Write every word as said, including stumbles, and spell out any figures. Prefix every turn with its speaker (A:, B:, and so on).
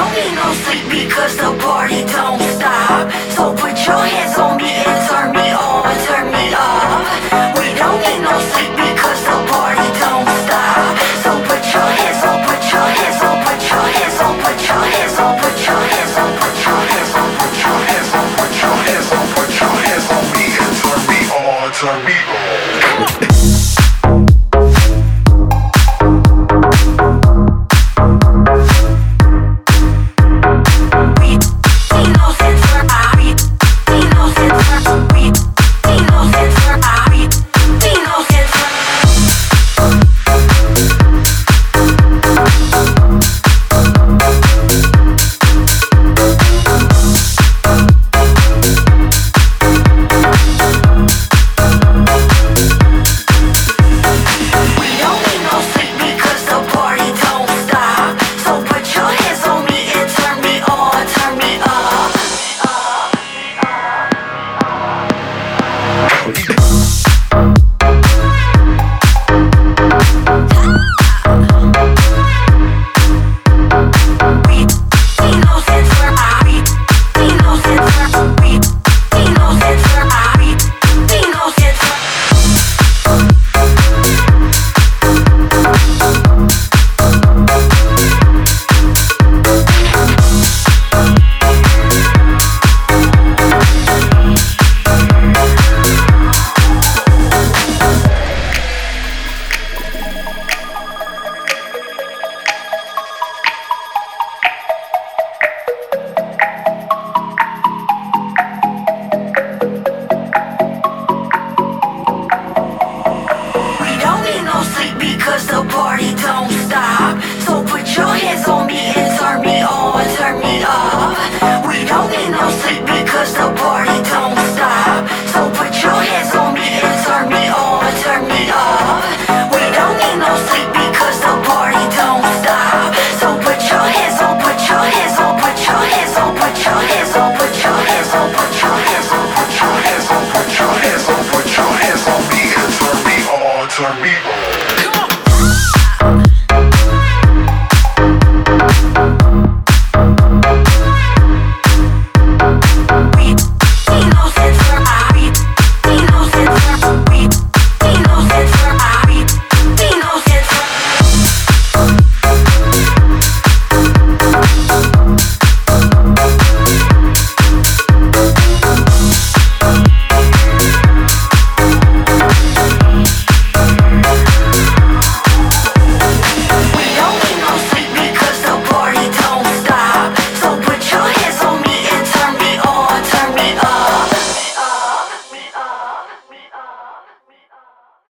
A: don't need no sleep because the party don't stop. So put your hands on me and turn me on, turn me up. We don't need no sleep because the party don't stop. So put your hands on, put your hands on, put your hands on, put your hands on, put your hands on, put your hands on, put your hands on, put your hands on, put your hands on me and turn me on, turn me on. Because the party don't stop. So put your hands on me and turn me on, turn me up. We don't need no sleep because the party don't